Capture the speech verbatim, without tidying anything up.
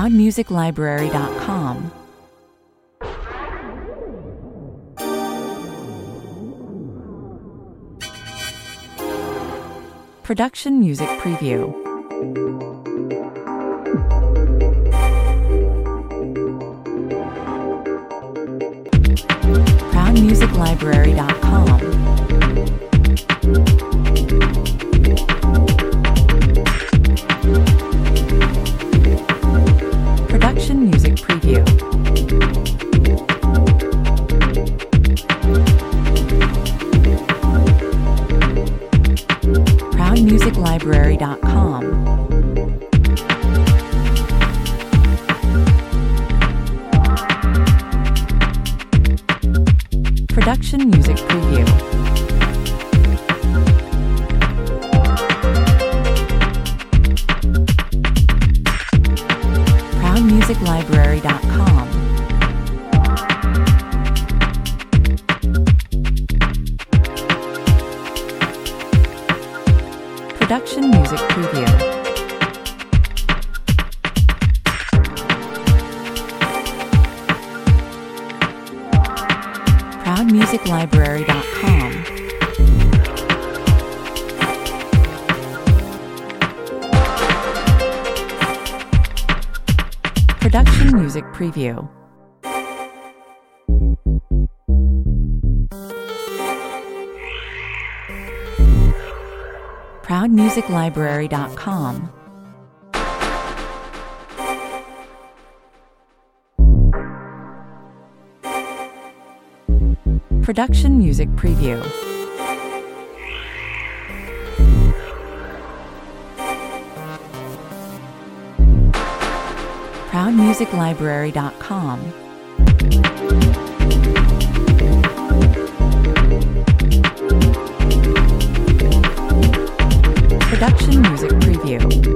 proud music library dot com. Production Music Preview. proud music library dot com. Production Music Preview. proud music library dot com. Production Music Preview. proud music library dot com. Production Music Preview. proud music library dot com. Production Music Preview. proud music library dot com. Production Music Preview. proud music library dot com. Production Music Preview.